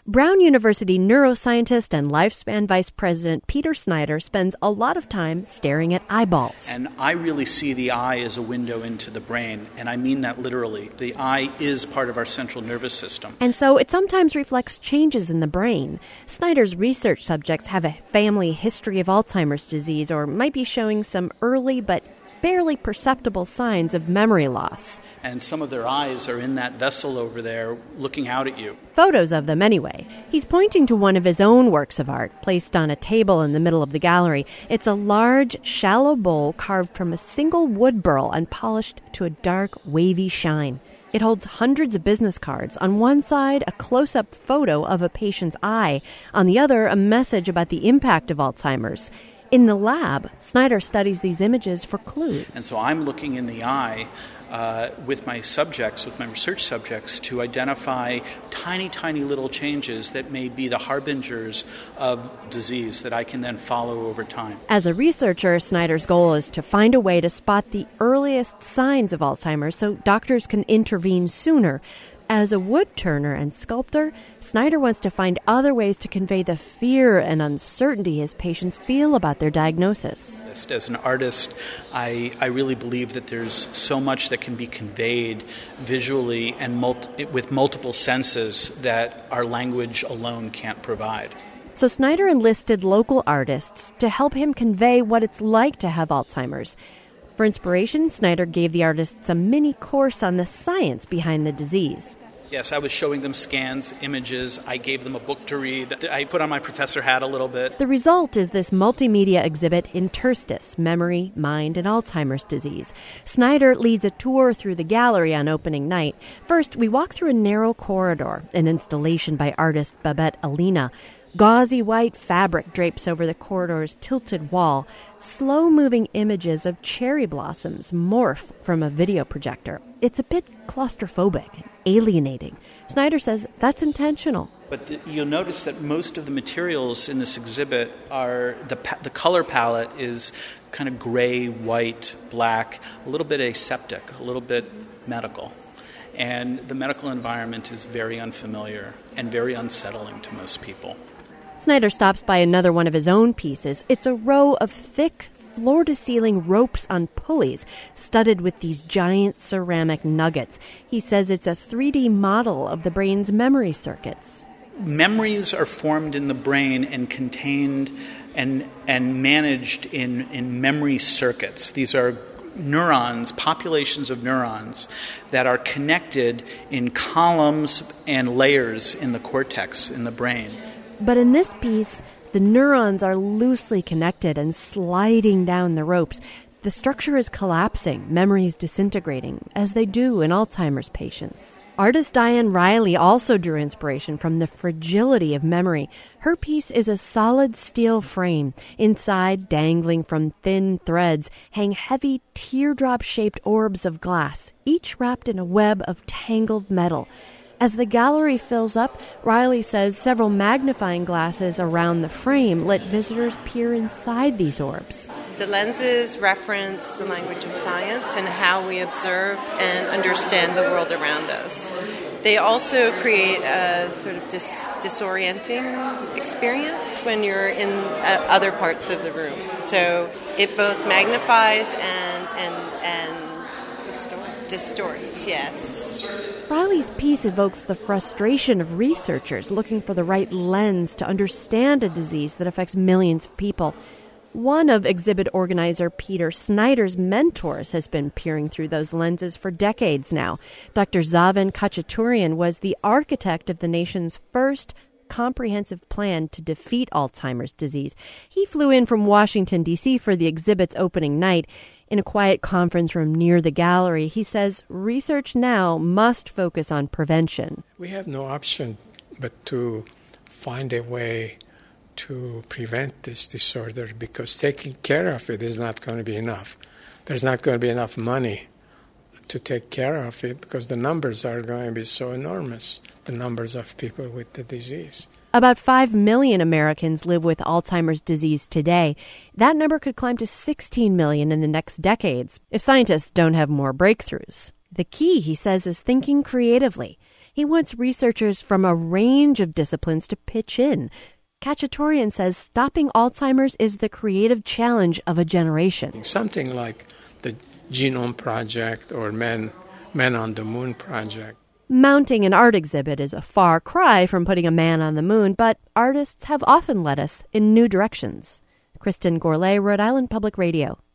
Brown University neuroscientist and lifespan vice president Peter Snyder spends a lot of time staring at eyeballs. And I really see the eye as a window into the brain, and I mean that literally. The eye is part of our central nervous system. And so it sometimes reflects changes in the brain. Snyder's research subjects have a family history of Alzheimer's disease or might be showing some early but barely perceptible signs of memory loss. And some of their eyes are in that vessel over there looking out at you. Photos of them anyway. He's pointing to one of his own works of art, placed on a table in the middle of the gallery. It's a large, shallow bowl carved from a single wood burl and polished to a dark, wavy shine. It holds hundreds of business cards. On one side, a close-up photo of a patient's eye. On the other, a message about the impact of Alzheimer's. In the lab, Snyder studies these images for clues. And so I'm looking in the eye with my research subjects, to identify tiny, tiny little changes that may be the harbingers of disease that I can then follow over time. As a researcher, Snyder's goal is to find a way to spot the earliest signs of Alzheimer's so doctors can intervene sooner. As a wood turner and sculptor, Snyder wants to find other ways to convey the fear and uncertainty his patients feel about their diagnosis. As an artist, I really believe that there's so much that can be conveyed visually and with multiple senses that our language alone can't provide. So Snyder enlisted local artists to help him convey what it's like to have Alzheimer's. For inspiration, Snyder gave the artists a mini course on the science behind the disease. Yes, I was showing them scans, images. I gave them a book to read. I put on my professor hat a little bit. The result is this multimedia exhibit, Interstice, Memory, Mind, and Alzheimer's Disease. Snyder leads a tour through the gallery on opening night. First, we walk through a narrow corridor, an installation by artist Babette Alina. Gauzy white fabric drapes over the corridor's tilted wall. Slow-moving images of cherry blossoms morph from a video projector. It's a bit claustrophobic and alienating. Snyder says that's intentional. But you'll notice that most of the materials in this exhibit are, the color palette is kind of gray, white, black, a little bit aseptic, a little bit medical. And the medical environment is very unfamiliar and very unsettling to most people. Snyder stops by another one of his own pieces. It's a row of thick, floor-to-ceiling ropes on pulleys, studded with these giant ceramic nuggets. He says it's a 3D model of the brain's memory circuits. Memories are formed in the brain and contained and managed in memory circuits. These are neurons, populations of neurons that are connected in columns and layers in the cortex in the brain. But in this piece, the neurons are loosely connected and sliding down the ropes. The structure is collapsing, memories disintegrating, as they do in Alzheimer's patients. Artist Diane Riley also drew inspiration from the fragility of memory. Her piece is a solid steel frame. Inside, dangling from thin threads, hang heavy teardrop-shaped orbs of glass, each wrapped in a web of tangled metal. As the gallery fills up, Riley says several magnifying glasses around the frame let visitors peer inside these orbs. The lenses reference the language of science and how we observe and understand the world around us. They also create a sort of disorienting experience when you're in other parts of the room. So it both magnifies and distorts, yes. Riley's piece evokes the frustration of researchers looking for the right lens to understand a disease that affects millions of people. One of exhibit organizer Peter Snyder's mentors has been peering through those lenses for decades now. Dr. Zaven Khachaturian was the architect of the nation's first comprehensive plan to defeat Alzheimer's disease. He flew in from Washington, D.C. for the exhibit's opening night. In a quiet conference room near the gallery, he says research now must focus on prevention. We have no option but to find a way to prevent this disorder, because taking care of it is not going to be enough. There's not going to be enough money to take care of it because the numbers are going to be so enormous, the numbers of people with the disease. About 5 million Americans live with Alzheimer's disease today. That number could climb to 16 million in the next decades if scientists don't have more breakthroughs. The key, he says, is thinking creatively. He wants researchers from a range of disciplines to pitch in. Khachaturian says stopping Alzheimer's is the creative challenge of a generation. Something like the Genome Project or Men on the Moon Project. Mounting an art exhibit is a far cry from putting a man on the moon, but artists have often led us in new directions. Kristen Gourlay, Rhode Island Public Radio.